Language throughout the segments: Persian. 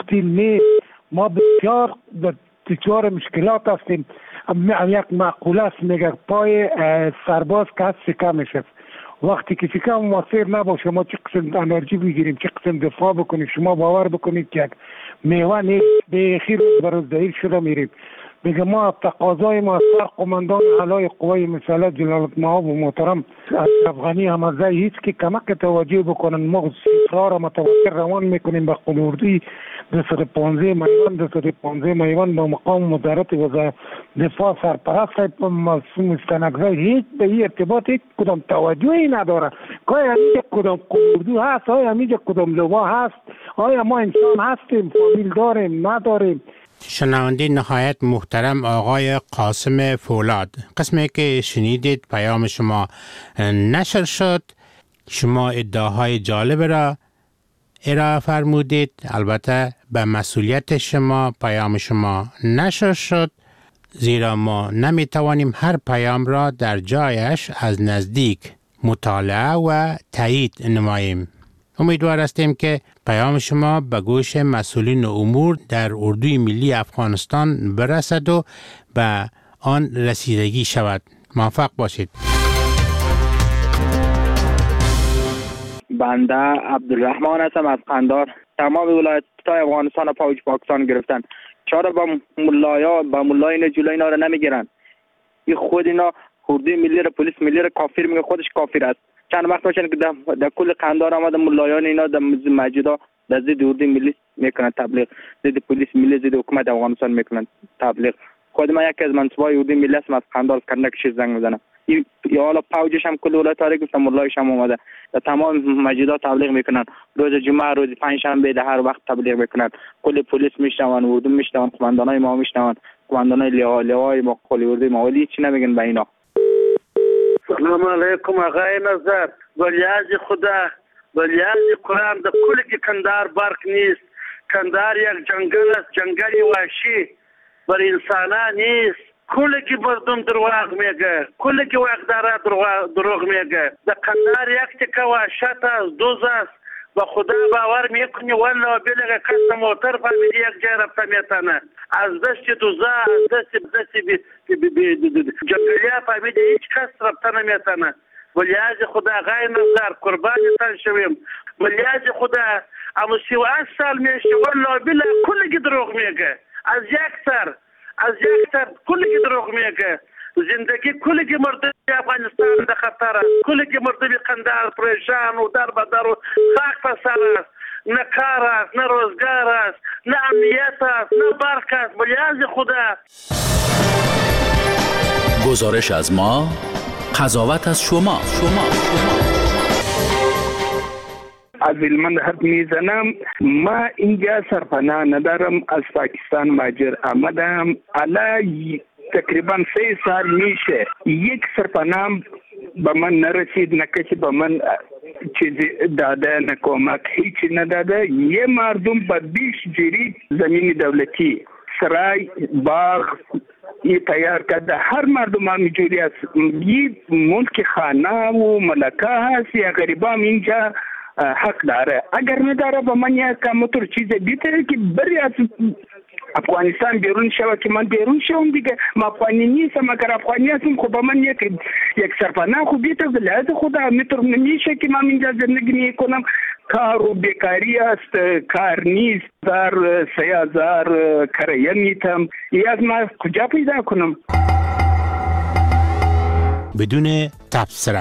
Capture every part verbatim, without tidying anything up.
گفتیم نه، ما بسیار دچار مشکلات هستیم. یک مقوله است میگه پای سرباز که هست شکم میشه. وقتی که شکم موثر نباشه ما چه قسم انرژی بگیریم، چه قسم دفاع بکنیم؟ شما باور بکنید که یک میوه نیست به خیر روز ظهیر شده میریم. میگه ما تقاضای ما سر قماندان اعلای قوای مسلح جلالت مآب و محترم اشرف غنی حمزه هیچ که کمک توجه بکنن. ما سیسا را متواتر روان میکنیم به قلوردی دویست و پانزده میوان دویست و پانزده میوان با مقام مدارت و دفاع سرپرست مستنگزه هیچ به این ارتباط هیچ کدام توجهی نداره که همیجا کدام قلوردی هست، آیا همیجا کدام لوا هست، آیا ما انسان هستیم، فامیل داریم نداریم. شنونده نهایت محترم آقای قاسم فولاد، قسمی که شنیدید پیام شما نشر شد. شما ادعاهای جالب را ارائه فرمودید، البته به مسئولیت شما پیام شما نشر شد، زیرا ما نمی توانیم هر پیام را در جایش از نزدیک مطالعه و تایید نماییم. امیدوار هستیم که پیام شما به گوش مسئولین امور در اردوی ملی افغانستان برسد و به آن رسیدگی شود. موفق باشید. بنده عبدالرحمن هستم از قندار. تمام ولایت‌های افغانستان فوج پاکستان گرفتن. چرا با ملایا با ملای اینا جلوی اینا رو نمیگیرن؟ این خود اینا اردوی ملی رو پلیس ملی رو کافر میگه، خودش کافر است. چند وقت میشه که در, در کل قندار آمده ملایان اینا در مسجدها در ضد اردوی ملی میکنن تبلیغ، ضد پلیس ملی، ضد حکومت افغانستان میکنن تبلیغ. خود من یکی از منصبای اردوی ملی هستم، از قندار کندکش زنگ میزنم. یا حالا فوجش هم کل ولایت ها گفتم، ملایش هم اومده در تمام مسجدها تبلیغ میکنن. روز جمعه، روز پنجشنبه در هر وقت تبلیغ میکنن. کل پلیس میشنون، اردو میشنون، قماندانای ما میشنون، قماندانای لوای ما، کل اردوی ما، ولی چی نمیگن به اینا. سلام علیکم آقای نظر. ولیاز خدا، ولیاز قرآن در کل که کندار برق نیست. کندار یک جنگل است، جنگلی وحشی بر انسانا نیست. کل که مردم دروغ میگه، کل که وقتدارا دروغ میگه. در کندار یک تکه وحشت است، دوز است. و خدا باور میکنی والله بلغ قصد موتر فهمیدی یک جای رفته میتنه. از دست دوزه، از دست دست جنگلیا فهمیدی هیچ کس رفته نمیتنه. ولیاز خدا غیر نظر قربانتان شویم. ولیاز خدا اما سی و هشت سال میشه والله بلا کل که دروغ میگه. از یک سر از یک سر کل که دروغ میگه. زندگی کل که مردم افغانستان در خطر است، کل که مردم قندار پریشان و در بدر و خاک پسر است. نه کار است، نه روزگار است، نه امنیت است، نه برق است. ولیاز خدا. گزارش از ما، قضاوت از شما. شما از علمان حرف میزنم. ما اینجا سرپناه ندارم، از پاکستان مهاجر آمدم. علی تقریبا سه سال میشه یک سرپناه به من نرسید، نه کسی به من چیزی داده، نه کمک هیچی نداده. یه مردم به بیش جری زمین دولتی سرای باغ ای تیار کرده. هر مردم هم اینجوری است. یه ملک خانه و ملکه هست، یا غریبا هم اینجا حق داره. اگر نداره به من یک کمتر چیز بیتره که بری از افغانستان بیرون شوه که من بیرون شوم دیگه. ما افغانی نیستم. اگر افغانی هستم خب به من یک یک سرپناه خوب بیتر ولایت خدا میتر نمیشه که من اینجا زندگی میکنم. کار و بیکاری است، کار نیست. در سه هزار کرایه میتم. ای از ما کجا پیدا کنم؟ بدون تبصره.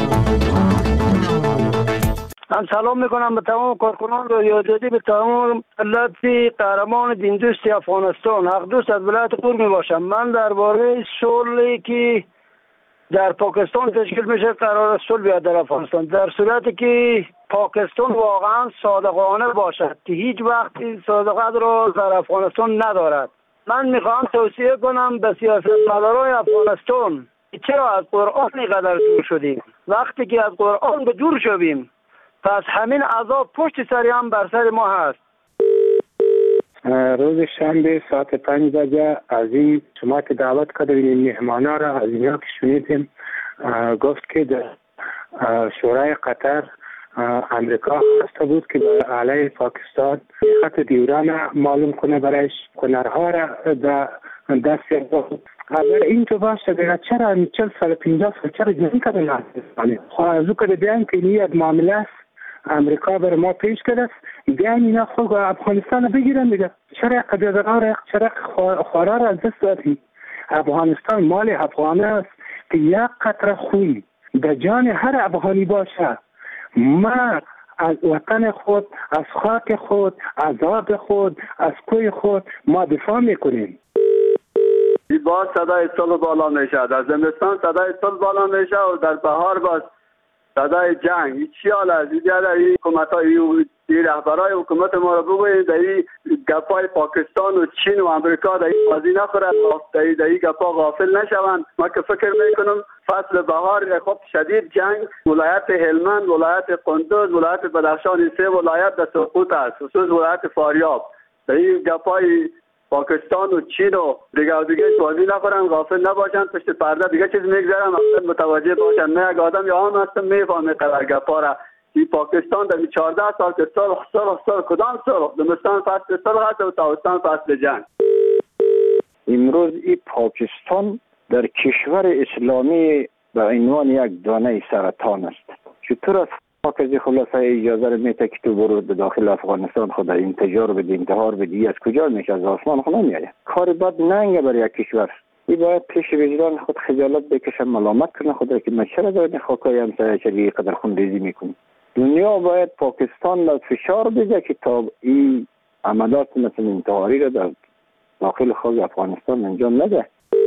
من سلام میکنم به تمام کارکنان رادیو جدی، به تمام ملت قهرمان دین دوست افغانستان. حق دوست از ولایت قور می باشم. من درباره صلحی که در پاکستان تشکیل میشه قرار صلح بیاد در افغانستان، در صورتی که پاکستان واقعا صادقانه باشد که هیچ وقت صادقت را در افغانستان ندارد. من میخوام توصیه کنم به سیاستمداران افغانستان چرا از قرآن اینقدر دور شدیم. وقتی که از قرآن به دور شویم پس همین عذاب پشت سری هم بر سر ما هست. روز شنبه ساعت پنج بجه از این شما که دعوت کردین مهمانا را از اینها که شنیدیم، گفت که در شورای قطر امریکا خواسته بود که علیه پاکستان خط دیوران معلوم کنه، برایش کنرها را در دست بود. اگر این تو باشه دیگه چرا چل سال پنجاه سال چرا جنگ کردن افغانستان؟ خب از او که بیان که این یک معامله است امریکا بر ما پیش کرده بیان اینا خود افغانستان بگیرن دیگه. چرا قدرت‌ها را چرا خورا را از دست دادیم؟ افغانستان مال افغان است که یک قطره خون در جان هر افغانی باشه. ما از وطن خود، از خاک خود، از آب خود، از کوی خود ما دفاع میکنیم. باز صدای صلح بالا میشه، در زمستان صدای صلح بالا میشه و در بهار باز صدای جنگ. این چی حال است؟ دیگر این حکومت های این رهبرای حکومت ما رو بگویید در این گپای پاکستان و چین و امریکا در این بازی نخورد، در این گپا غافل نشوند. ما که فکر میکنم فصل بهار خب شدید جنگ ولایت هلمند، ولایت قندوز، ولایت بدخشان، این سه ولایت در سقوط است، خصوص ولایت فاریاب. در این گپای پاکستان و چین و دیگه و دیگه بازی نخورن، غافل نباشن، پشت پرده دیگه چیز میگذارن، اصلا متوجه باشن. من یک آدم یا هم هستم میفهمه قدر گپا را. این پاکستان در چهارده سال که صلح صلح صلح کدام صلح؟ زمستان فصل صلح هست و تابستان فصل جنگ. امروز این پاکستان در کشور اسلامی به عنوان یک دانه سرطان است. چطور است مرکزی خلاصه اجازه رو میده که تو برو داخل افغانستان خود انتجار بدی، انتحار بدی؟ از کجا میشه؟ از آسمان خود نمیاد. کار بد ننگه برای یک کشور. این باید پیش وجدان خود خجالت بکشه، ملامت کنه خود را که ما چرا در خاکای همسایه چگی قدر خونریزی میکنیم. دنیا باید پاکستان را فشار بده که تا این عملات مثل انتحاری را در داخل خود افغانستان انجام نده.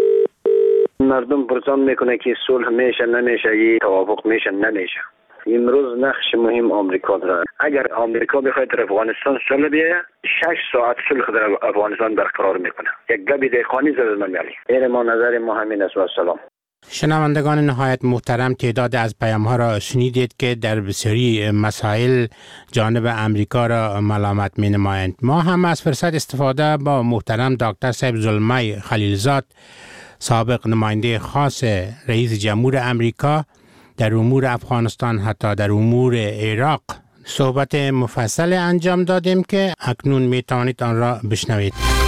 مردم پرسان میکنه که صلح میشه نمیشه، یه توافق میشه نمیشه. امروز نقش مهم آمریکا داره. اگر آمریکا بخواد در افغانستان صلح بیاید، شش ساعت صلح در افغانستان برقرار میکنه. یک گبی دهقانی زده نمیالی. این ما نظر ما همین است و سلام. شنوندگان نهایت محترم، تعداد از پیام‌ها را شنیدید که در بسیاری مسائل جانب امریکا را ملامت می‌نمایند. ما هم از فرصت استفاده با محترم دکتر صاحب زلمه خلیلزاد، سابق نماینده خاص رئیس جمهور امریکا در امور افغانستان حتی در امور عراق صحبت مفصل انجام دادیم که اکنون میتوانید آن را بشنوید.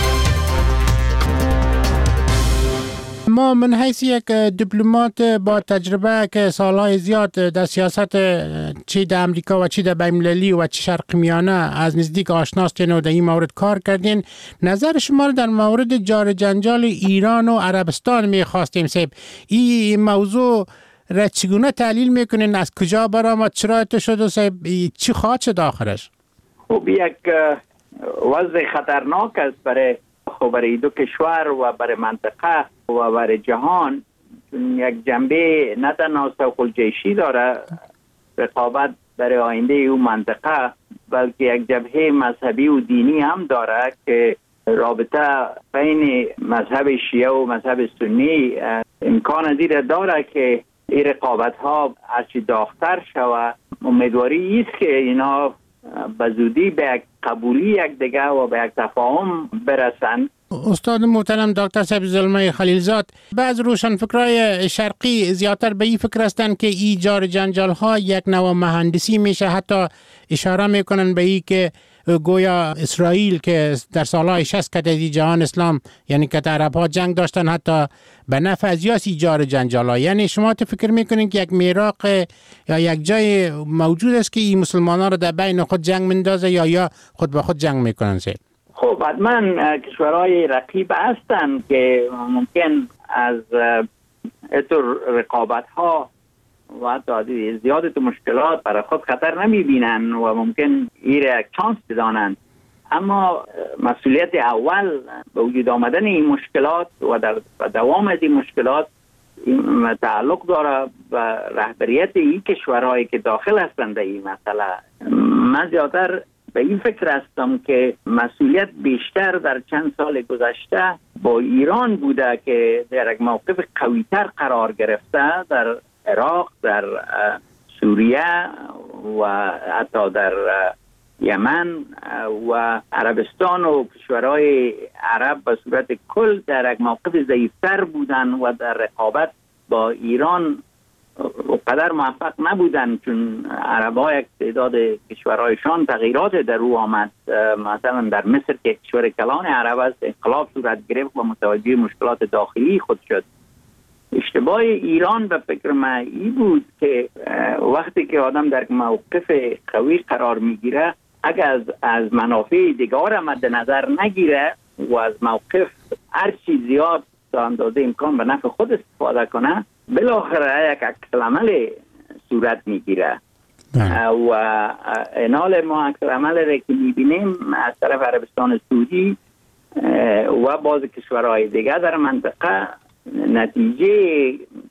ما من حیث یک دیپلمات با تجربه که سالهای زیاد در سیاست چی در امریکا و چی در بین‌المللی و چی شرق میانه از نزدیک آشناستین و در این مورد کار کردین، نظر شما در مورد جار جنجال ایران و عربستان میخواستیم سیب. این موضوع را چگونه تحلیل میکنین؟ از کجا برآمد؟ چرا اتفاق شد و سیب چی خواهد شد آخرش؟ خب یک وضع خطرناک است برای برای دو کشور و برای منطقه و برای جهان. یک جنبه نه تنها سوق الجیشی داره، رقابت برای آینده او منطقه، بلکه یک جبهه مذهبی و دینی هم داره که رابطه بین مذهب شیعه و مذهب سنی امکان از این داره که این رقابت ها هرچی داغ‌تر شود. امیدواری است که اینا به زودی به یک قبولی یک دیگه و به یک تفاهم برسن. استاد محترم دکتر صاحب زلمه خلیلزاد، بعض روشنفکرای شرقی زیادتر به این فکر هستند که این جار جنجال ها یک نوع مهندسی میشه. حتی اشاره میکنن به این که گویا اسرائیل که در سالهای شصت که در جهان اسلام یعنی که عرب ها جنگ داشتن حتی به نفع از یاسی جار جنجال ها. یعنی شما تو فکر میکنین که یک میراق یا یک جای موجود است که این مسلمان ها رو در بین خود جنگ مندازه یا یا خود به خود جنگ میکنن؟ سید خب حتما کشورهای رقیب هستن که ممکن از اینطور رقابت ها و حتی زیادت مشکلات برای خود خطر نمی بینن و ممکن ایره یک چانس بدانند. اما مسئولیت اول به وجود آمدن این مشکلات و در دوام از این مشکلات این تعلق داره به رهبریت این کشورهایی که داخل هستند در این مسئله. من زیادتر به این فکر هستم که مسئولیت بیشتر در چند سال گذشته با ایران بوده که در یک موقف قویتر قرار گرفته در عراق، در سوریه و حتی در یمن و عربستان و کشورهای عرب به صورت کل در یک موقف ضعیفتر بودن و در رقابت با ایران قدر موفق نبودن، چون عرب ها یک تعداد کشورهایشان تغییرات در او آمد. مثلا در مصر که کشور کلان عرب است، انقلاب صورت گرفت و متوجه مشکلات داخلی خود شد. اشتباه ایران به فکر من این بود که وقتی که آدم در موقف قوی قرار میگیره، اگر از, از منافع دیگر مد نظر نگیره و از موقف هرچی زیاد تا اندازه امکان به نفع خود استفاده کنه، بالاخره یک عکس عمل صورت میگیره. و این حال ما عکس عمل را که میبینیم از طرف عربستان سعودی و بعض کشورهای دیگر در منطقه، نتیجه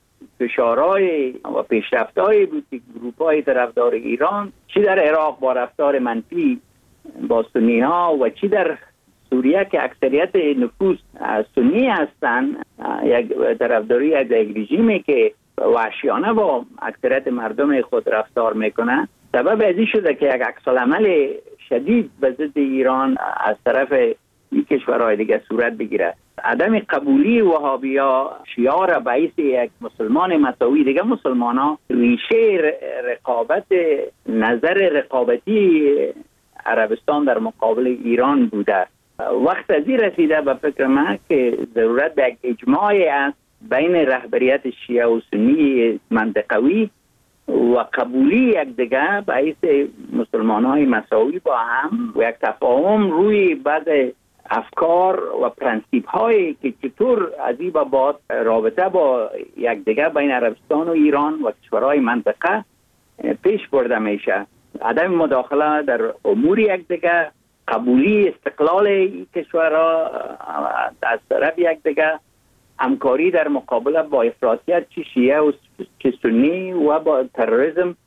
فشارهای و پیشرفت‌های بود که گروه‌های طرفدار ایران، چی در عراق با رفتار منفی با سنی ها و چی در سوریه که اکثریت نفوس سنی هستند، یک طرفداری از یک رژیمی که وحشیانه با اکثریت مردم خود رفتار میکنه، سبب ازی شده که یک عکس‌العمل شدید به ضد ایران از طرف این کشورهای دیگه صورت بگیره. عدم قبولی وهابیا شیار باعث یک مسلمان مساوی دیگه مسلمان ها ریشه رقابت نظر رقابتی عربستان در مقابل ایران بوده. وقت ازی رسیده به فکر من که ضرورت به یک اجماعی است بین رهبریت شیعه و سنی منطقوی و قبولی یک دیگه باعث مسلمان های مساوی با هم و یک تفاهم روی بعض افکار و پرنسیپ هایی که چطور از این بابت رابطه با یک دیگه بین عربستان و ایران و کشورهای منطقه پیش برده میشه. عدم مداخله در امور یک دیگه، قبولی استقلال کشورها از طرف یک دیگه، همکاری در مقابله با افراطیت چه شیعه و چه سنی و با تروریسم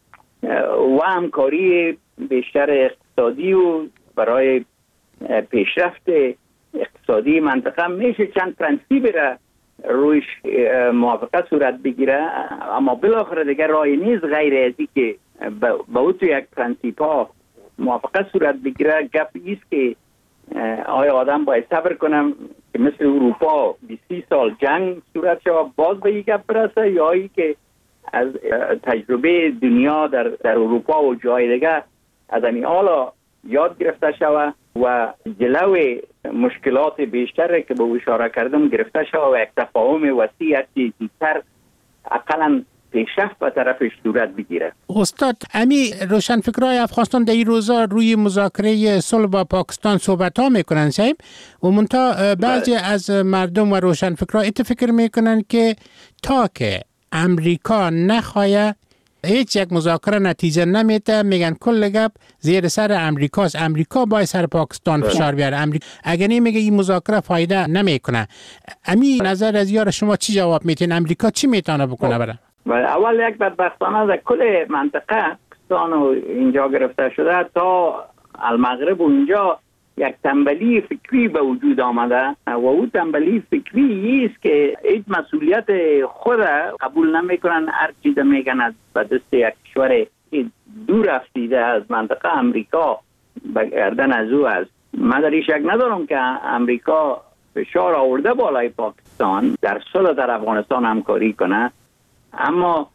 و همکاری بیشتر اقتصادی و برای پیشرفت اقتصادی منطقه میشه چند پرنسیب را رویش موافقت صورت بگیره، اما بالاخره دیگر رای نیست غیر ازی که با او تو یک پرنسیپ ها موافقت صورت بگیره. گپ ایست که آیا آدم باید صبر کنم که مثل اروپا بیست سال جنگ صورت شود باز به یک گپ برسه، یا ای که از تجربه دنیا در, در اروپا و جای دیگر از این حالا یاد گرفته شود و جلوی مشکلات بیشتر که به اشاره کردم گرفته شود و یک تفاهم وسیع زودتر اقلا پیشرفت به طرفش صورت بگیره. استاد، امی روشنفکرای افغانستان در این روزا روی مذاکره صلح با پاکستان صحبت ها میکنن صاحب، و منتها بعضی از مردم و روشنفکرای ایت فکر میکنن که تا که امریکا نخواهد هیچ یک مذاکره نتیجه نمیده، میگن کل گپ زیر سر امریکاست، امریکا باید سر پاکستان فشار بیاره. امریکا اگر نمیگه این مذاکره فایده نمیکنه، امی نظر از یار شما چی جواب میتین؟ امریکا چی میتونه بکنه برای؟ اول یک بدبختانه در کل منطقه پاکستان و اینجا گرفته شده تا المغرب و اینجا یک تنبلی فکری به وجود آمده و او تنبلی فکری است که هیچ مسئولیت خود قبول نمیکنن، هر چیز میگن از به دست یک کشور دور افتیده از منطقه امریکا به گردن از او است. من در این شک ندارم که امریکا فشار آورده بالای پاکستان در صلح در افغانستان همکاری کنه، اما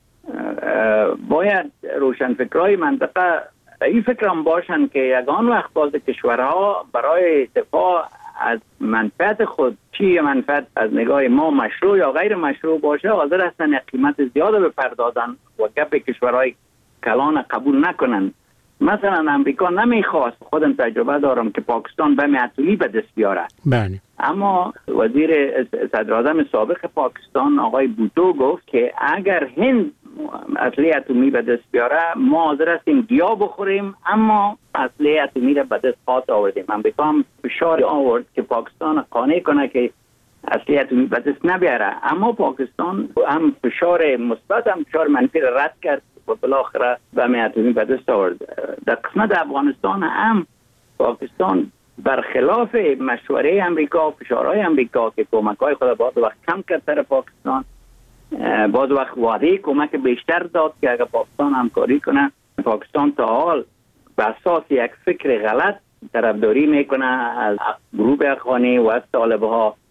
باید روشنفکرای منطقه این فکر هم باشن که یگان وقت باز کشورها برای دفاع از منفعت خود، چی منفعت از نگاه ما مشروع یا غیر مشروع باشه، حاضر هستن قیمت زیاده بپردازن و گپ کشورهای کلان قبول نکنن. مثلا امریکا نمیخواست، خودم تجربه دارم، که پاکستان بم اتمی به دست بیاره. بله. اما وزیر صدراعظم سابق پاکستان آقای بوتو گفت که اگر هند اسلحه اتمی به دست بیاره ما حاضر هستیم گیا بخوریم، اما اسلحه اتمی را به دست خواهد آوردیم. امریکا هم فشار آورد که پاکستان قانع کنه که اسلحه اتمی به دست نبیاره، اما پاکستان هم فشار مثبت هم فشار منفی را رد کرد و بالاخره بم اتمی به دست آورد. در قسمت افغانستان هم پاکستان برخلاف مشوره امریکا، فشارهای امریکا که کمک‌های خود بعض وقت کم کرد سر پاکستان، بعض وقت وعده کمک بیشتر داد که اگر پاکستان همکاری کنه، پاکستان تا حال به اساس یک فکر غلط طرفداری میکنه از گروه افغانی و از طالبها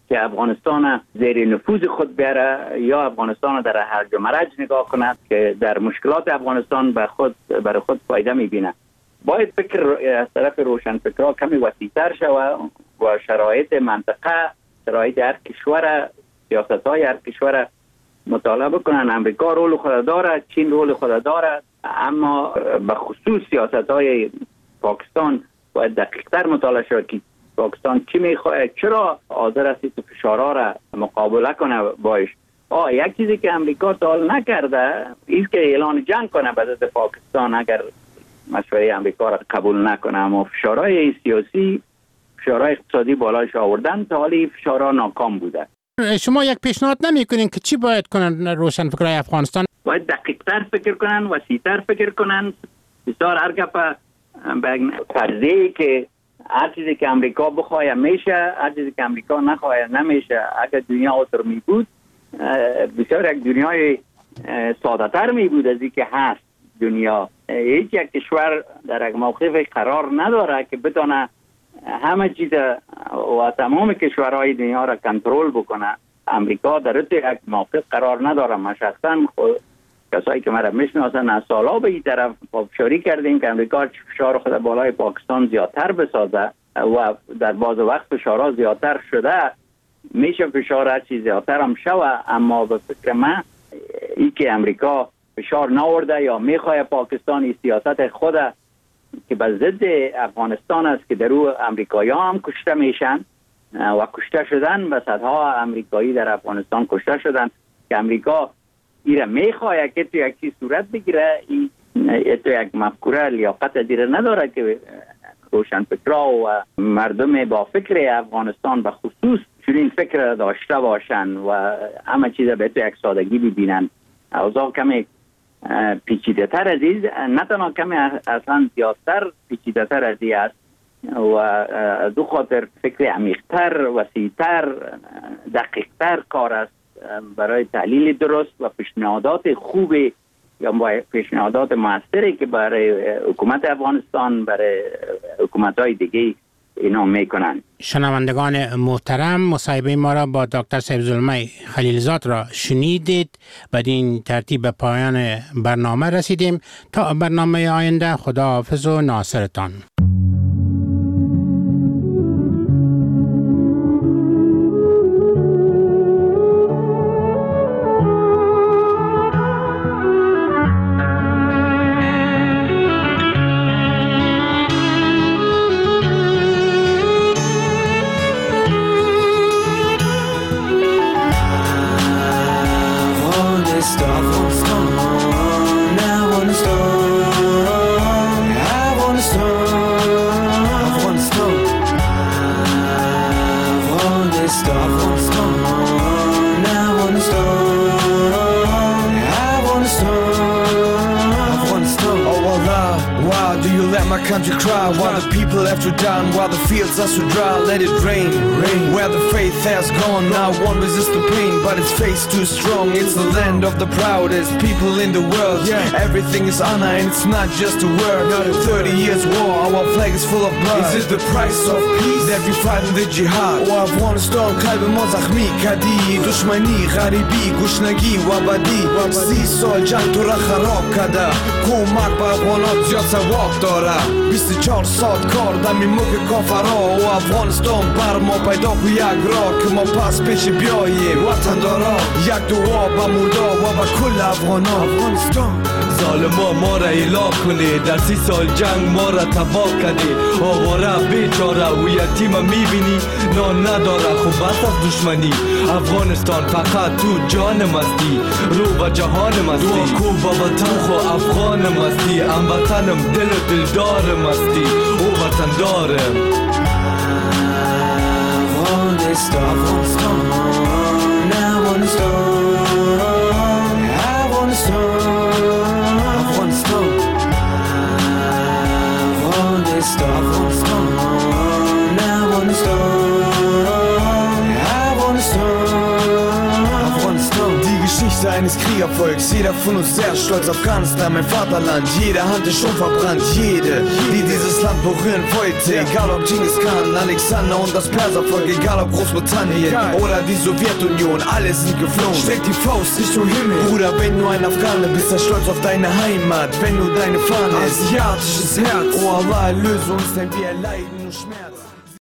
که افغانستان زیر نفوذ خود بیاره یا افغانستان در هرج و مرج نگاه کند که در مشکلات افغانستان به خود برای خود فایده میبینه. باید فکر از طرف روشنفکرها کمی وسیع‌تر شود و شرایط منطقه، شرایط هر کشور، سیاست‌های هر کشور مطالعه بکنن. امریکا رول خود داره، چین رول خود داره، اما به خصوص سیاست‌های پاکستان باید دقیق‌تر مطالعه شود که پاکستان چی میخواد، چرا حاضر است که فشارها را مقابله کنه باش. آه یک چیزی که امریکا تا حال نکرده است که اعلان جنگ کنه به ضد پاکستان اگر مشورت امریکا را قبول نکنه، اما فشارهای سیاسی، فشارهای اقتصادی بالایش آوردن تا حالی فشارها ناکام بوده. شما یک پیشنهاد نمی‌کنین که چی باید کنن روشنفکرای افغانستان؟ باید دقیق‌تر فکر کنن، وسیع‌تر فکر کنن. بسیار هر گپ به فرضی که هر چیزی که امریکا بخواه میشه، هر چیزی که امریکا نخواه نمیشه. اگر دنیا اوتر می بود بسیار یک دنیای ساده تر می بود از این که هست دنیا. هیچ یک کشور در یک موقف قرار نداره که بتونه همه چیز و تمام کشورهای دنیا را کنترل بکنه. امریکا در یک موقف قرار نداره. من شخصا کسایی که مرا میشناسن از سالا به این طرف پافشاری کردیم که امریکا فشار خود بالای پاکستان زیادتر بسازه و در بعض وقت فشارها زیادتر شده، میشه فشار هر چیز زیادتر هم شوه، اما به فکر من ای که امریکا فشار نورده یا میخواه پاکستانی سیاست خود که به ضد افغانستان است که در او امریکایی هم کشته میشن و کشته شدن و صدها امریکایی در افغانستان کشته شدن که امریکا ایره میخواه که تو یک چیز صورت بگیره. این تو یک مفکوره لیاقت دیره نداره که روشنفکرها و مردم با فکر افغانستان به خصوص چنین فکر داشته باشن و همه چیز به تو یک سادگی ببینن. اوضاع کمی پیچیده تر از این، نه تنها کمی اصلا زیادتر پیچیده تر از این است و دو خاطر فکر عمیق‌تر، وسیع‌تر، دقیق‌تر کار است برای تحلیل درست و پیشنهادات خوبی یا پیشنهادات موثری که برای حکومت افغانستان، برای حکومت‌های دیگه اینا میکنن. شنوندگان محترم، مصاحبه ما را با دکتر صاحب‌الزلمه خلیلزاد را شنیدید. بدین ترتیب به پایان برنامه رسیدیم. تا برنامه آینده، خداحافظ و ناصرتان. Country cry while the people left you down, while the fields are so dry. Let it rain, rain. Where the faith has gone, now won't resist the pain, but its face too strong. It's the land of the proudest people in the world. Yeah. Everything is honor and it's not just a word. Thirty years war, our flag is full of blood. Is it the price of peace that we fight in the jihad? O Afghanistan qalb ma zakhmi kadi, dushmani, gharibi, gushnagi wa badi. سی سال جنگ تو را خراب کرده، کمک به افغانات زیاد ثواب داره. بیست و چهار ساعت کار دمی موک کافرها و افغانستان بر ما پیدا کو یک راه که ما پس پیش بیاییم وطن دارا. یک دعا به مردا و به کل افغانا. افغانستان ظالما ما را اله کنی، در سی سال جنگ ما را تباه کردی. آواره بیچاره و یتیم میبینی نان نداره، خب بس از دشمنی. افغانستان فقط تو جان مستی، رو به جهان مستی. دعا کو با وطن خو افغان مستی، ام وطنم دل و دلدار مستی، او وطن دارم. Afghanistan, Afghanistan, Afghanistan, Afghanistan, Afghanistan, Afghanistan, Afghanistan, Afghanistan, Afghanistan, Afghanistan. Die Geschichte eines Kriegervolks. Jeder von uns sehr stolz auf Afghanistan, mein Vaterland. Jede Hand ist schon verbrannt, jede, die dieses Land berühren wollte. Egal ob Genghis Khan, Alexander und das Perservolk, egal ob Großbritannien oder die Sowjetunion, alle sind geflohen. Streck die Faust Richtung Himmel, Bruder, wenn du ein Afghane bist, sei stolz auf deine Heimat. Wenn du deine Fahne, asiatisches Herz, oh Allah, erlöse uns, denn wir erleiden nur Schmerz.